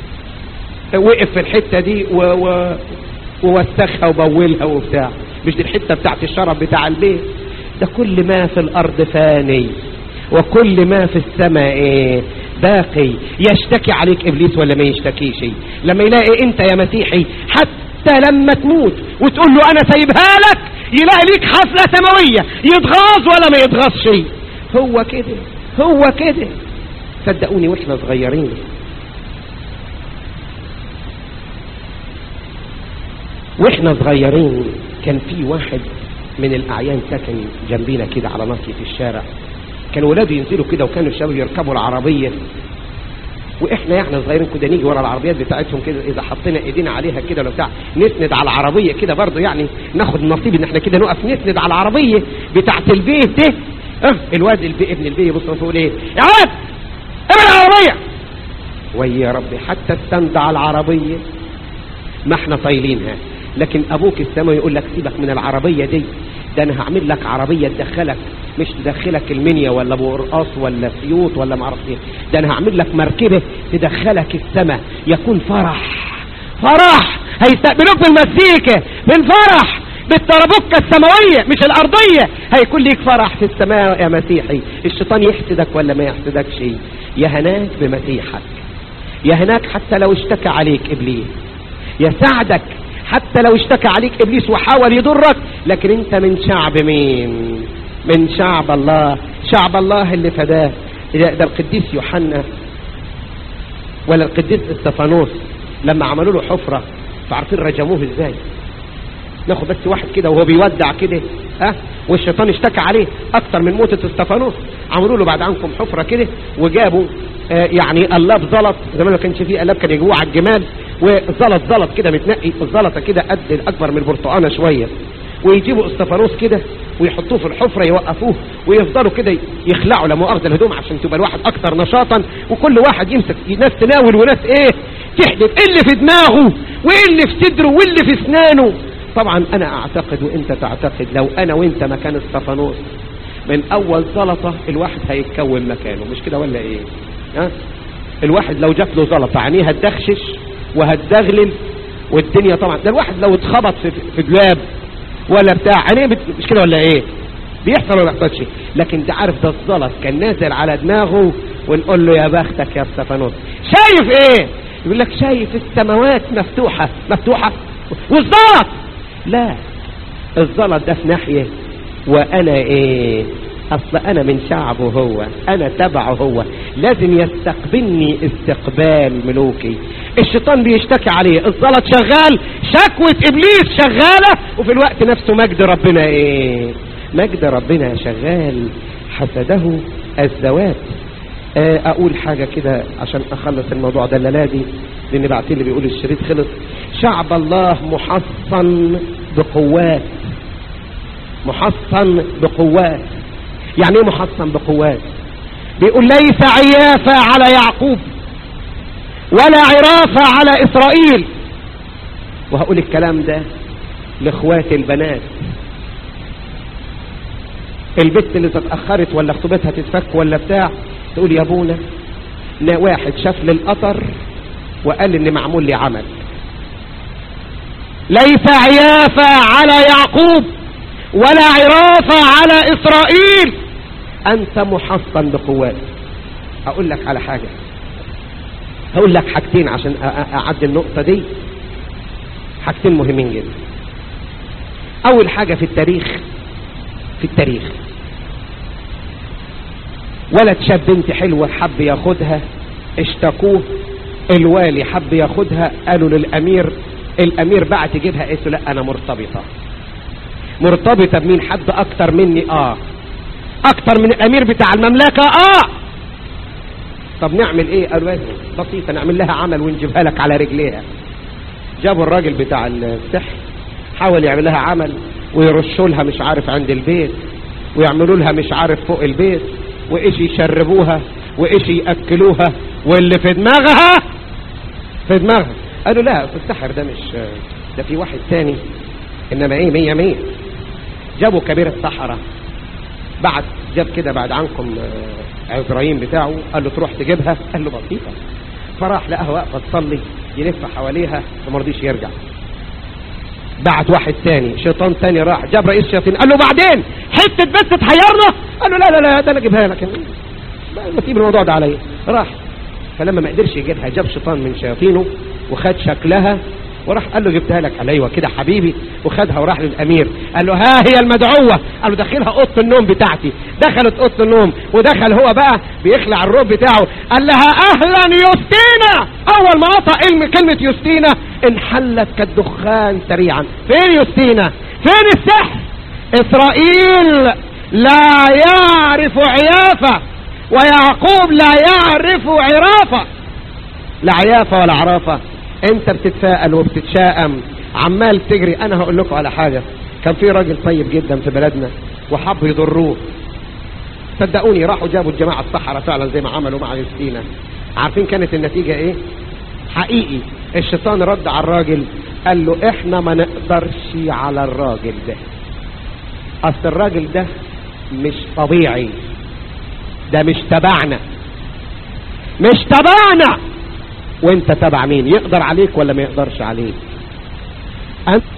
وقف في الحتة دي و... و... ووسخها وبولها وبتاع. مش دي الحتة بتاعت الشرب بتاع البيت؟ ده كل ما في الارض فاني وكل ما في السماء ايه؟ باقي. يشتكي عليك ابليس ولا ما يشتكيش؟ لما يلاقي انت يا مسيحي حتى لما تموت وتقول له انا سايبها لك، يلاقي ليك حفلة سماوية، يتغاظ ولا ما يتغاظش؟ هو كده، هو كده. صدقوني واحنا صغيرين واحنا صغيرين كان في واحد من الاعيان ساكن جنبينا كده على ناصية الشارع. كان ولاده ينزلوا كده وكانوا الشباب يركبوا العربية، واحنا يعني صغيرين كده نيجي ورا العربيات بتاعتهم كده، اذا حطينا ايدينا عليها كده ولا بتاع نسند على العربية كده برضه، يعني ناخد نصيب ان احنا كده نقف نسند على العربية بتاعت البيت ده. اه الواد البي ابن البي يبص يقول ايه؟ يا واد ابن العربية. ويا ربي حتى استند على العربية ما احنا طايلينها. لكن ابوك السماء يقول لك سيبك من العربية دي، ده انا هعمل لك عربية تدخلك، مش تدخلك المنيا ولا ابو قرقاص ولا سيوط ولا ما اعرفش ايه، ده انا هعمل لك مركبة تدخلك السماء. يكون فرح، فرح هيستقبلوك بالمزيكا، بالفرح، بالترابكة السماوية مش الارضية. هيكون ليك فرح في السماء يا مسيحي. الشيطان يحسدك ولا ما يحسدكش؟ يا هناك بمسيحك، يا هناك حتى لو اشتكى عليك ابليس، يساعدك حتى لو اشتكى عليك ابليس وحاول يضرك. لكن انت من شعب مين؟ من شعب الله، شعب الله اللي فداه. ده القديس يوحنا ولا القديس استفانوس لما عملوا له حفرة فعارفين رجموه ازاي؟ ناخد بس واحد كده وهو بيودع كده ها، والشيطان اشتكى عليه اكتر من موتة استفانوس. عملوا له بعد عنكم حفرة كده وجابوا آه يعني قلاب زلط، زمان ما كانش فيه قلاب كان يجوه على الجمال، وزلط زلط كده متنقي، الزلطة كده قد الاكبر من البرتقانة شوية، ويجيبوا استفانوس كده ويحطوه في الحفرة يوقفوه ويفضلوا كده يخلعوا لا مؤاخذة الهدوم عشان تبقى الواحد اكتر نشاطا، وكل واحد يمسك ناس تناول وناس ايه تحدث ايه اللي في دماغه وايه اللي في صدره واللي في اسنانه. طبعا انا اعتقد وانت تعتقد لو انا وانت مكان استفانوس من اول زلطة الواحد هيتكون مكانه، مش كده ولا ايه؟ ها؟ الواحد لو جات له زلطة عينيه هتدخشش وهتدغلل والدنيا طبعا. ده الواحد لو اتخبط في في دولاب ولا بتاع عينيه بت... مش كده ولا ايه؟ بيحصل ولا بيحصلش؟ لكن ده عارف ده الزلط كان نازل على دماغه ونقول له يا بختك يا استفانوس. شايف ايه؟ يقول لك شايف السماوات مفتوحة مفتوحة والزلط. لا، الزلط ده في ناحية وانا ايه؟ اصل انا من شعبه هو، انا تبعه هو، لازم يستقبلني استقبال ملوكي. الشيطان بيشتكي عليه، الزلط شغال، شكوة ابليس شغالة، وفي الوقت نفسه مجد ربنا ايه؟ مجد ربنا شغال. حسده الذوات. اقول حاجة كده عشان اخلص الموضوع ده الليلة دي، لان بعتلي بيقول الشريط خلص. شعب الله محصن بقوات، محصن بقوات. يعني ايه محصن بقوات؟ بيقول ليس عيافة على يعقوب ولا عرافة على اسرائيل. وهقول الكلام ده لاخواتي البنات. البت اللي تتأخرت ولا خطوبتها تتفك ولا بتاع، تقول يا ابونا واحد شاف لي القطر وقال ان معمول لي عمل. ليس عيافة على يعقوب ولا عرافة على اسرائيل، انت محصن بقوات. اقول لك على حاجة، هقول لك حاجتين عشان اعدي النقطة دي، حاجتين مهمين جدا. اول حاجة في التاريخ، في التاريخ ولد شاب بنت حلوة حب ياخدها، اشتكوه، الوالي حب ياخدها، قالوا للامير، الامير بعت يجيبها، قالت له لا انا مرتبطة. مرتبطة بمين؟ حد اكتر مني؟ اه اكتر من الامير بتاع المملكة. اه طب نعمل ايه؟ قالوا ايه بسيطة، نعمل لها عمل ونجيبها لك على رجليها. جابوا الراجل بتاع السحر، حاول يعمل لها عمل ويرشوا لها مش عارف عند البيت، ويعملوا لها مش عارف فوق البيت، وايش يشربوها وايش ياكلوها، واللي في دماغها في دماغها. قالوا لا في السحر ده مش ده، في واحد تاني، انما ايه مية مية. جابوا كبير السحرة، بعد جاب كده بعد عنكم عزرائيل بتاعه، قال له تروح تجيبها، قال له بسيطة. فراح لقاها واقفة تصلي، يلف حواليها وما رضيش يرجع. بعت واحد تاني، شيطان تاني، راح جاب رئيس الشياطين، قال له بعدين حتة بس تحيرنا، قال له لا لا لا ده انا اجيبها لك، ما تجيب الموضوع ده عليا. راح، فلما ما قدرش يجيبها جاب شيطان من شياطينه وخد شكلها وراح قال له جبتها لك. قال ايوه كده حبيبي، وخدها وراح للامير، قال له ها هي المدعوة. قال له دخلها اوضه النوم بتاعتي. دخلت اوضه النوم، ودخل هو بقى بيخلع الروب بتاعه، قال لها اهلا يوستينا. اول ما قطع كلمة يوستينا انحلت كالدخان سريعا. فين يوستينا؟ فين السحر؟ اسرائيل لا يعرف عيافة ويعقوب لا يعرف عرافة. لا عيافة ولا عرافة. انت بتتفائل وبتتشائم، عمال تجري. انا هقول لكم على حاجة، كان في راجل طيب جدا في بلدنا وحب يضروه، صدقوني راحوا جابوا الجماعة السحرة فعلا زي ما عملوا مع يوستينا. عارفين كانت النتيجة ايه؟ حقيقي الشيطان رد على الراجل، قال له احنا ما نقدرش على الراجل ده، اصل الراجل ده مش طبيعي، ده مش تبعنا، مش تبعنا. وانت تبع مين؟ يقدر عليك ولا ما يقدرش عليك؟ أنت